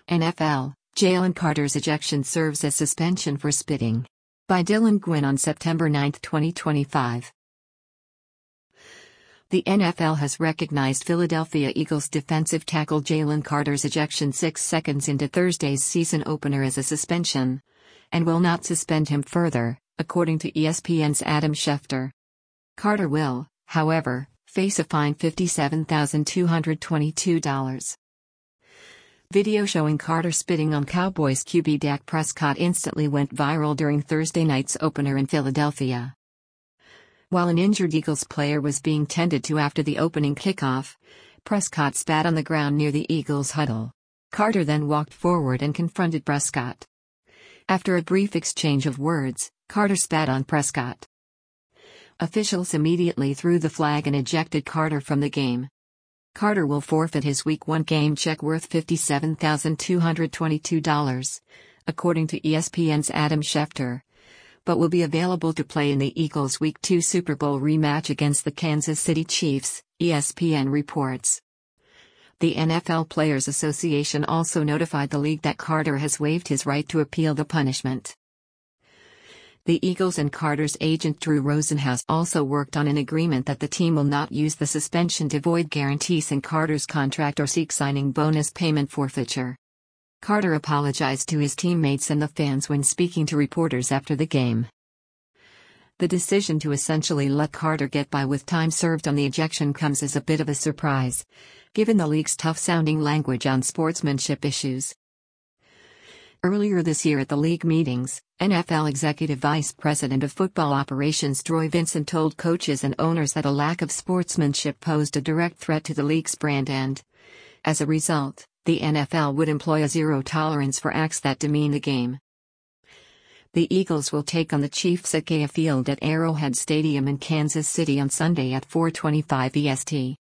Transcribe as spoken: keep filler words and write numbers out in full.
N F L, Jalen Carter's ejection serves as suspension for spitting. By Dylan Gwynn on September ninth, twenty twenty-five. The N F L has recognized Philadelphia Eagles defensive tackle Jalen Carter's ejection six seconds into Thursday's season opener as a suspension, and will not suspend him further, according to E S P N's Adam Schefter. Carter will, however, face a fine fifty-seven thousand two hundred twenty-two dollars. Video showing Carter spitting on Cowboys Q B Dak Prescott instantly went viral during Thursday night's opener in Philadelphia. While an injured Eagles player was being tended to after the opening kickoff, Prescott spat on the ground near the Eagles huddle. Carter then walked forward and confronted Prescott. After a brief exchange of words, Carter spat on Prescott. Officials immediately threw the flag and ejected Carter from the game. Carter will forfeit his Week one game check worth fifty-seven thousand two hundred twenty-two dollars, according to E S P N's Adam Schefter, but will be available to play in the Eagles' Week two Super Bowl rematch against the Kansas City Chiefs, E S P N reports. The N F L Players Association also notified the league that Carter has waived his right to appeal the punishment. The Eagles and Carter's agent Drew Rosenhaus also worked on an agreement that the team will not use the suspension to void guarantees in Carter's contract or seek signing bonus payment forfeiture. Carter apologized to his teammates and the fans when speaking to reporters after the game. The decision to essentially let Carter get by with time served on the ejection comes as a bit of a surprise, given the league's tough-sounding language on sportsmanship issues. Earlier this year at the league meetings, N F L Executive Vice President of Football Operations Troy Vincent told coaches and owners that a lack of sportsmanship posed a direct threat to the league's brand and, as a result, the N F L would employ a zero tolerance for acts that demean the game. The Eagles will take on the Chiefs at G A Field at Arrowhead Stadium in Kansas City on Sunday at four twenty-five E S T.